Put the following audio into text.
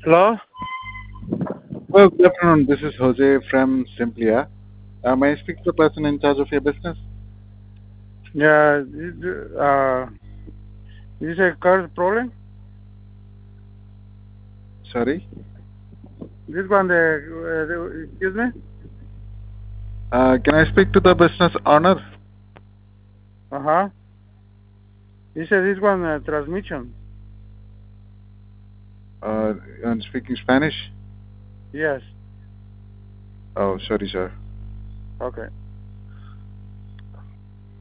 Hello? Well, good afternoon. This is Jose from Simplia. May I speak to the person in charge of your business? Yeah, is a car problem? Sorry. This one, excuse me? Can I speak to the business owner? Uh-huh. Is this one transmission? I'm speaking Spanish. Yes. Oh, sorry, sir. Okay.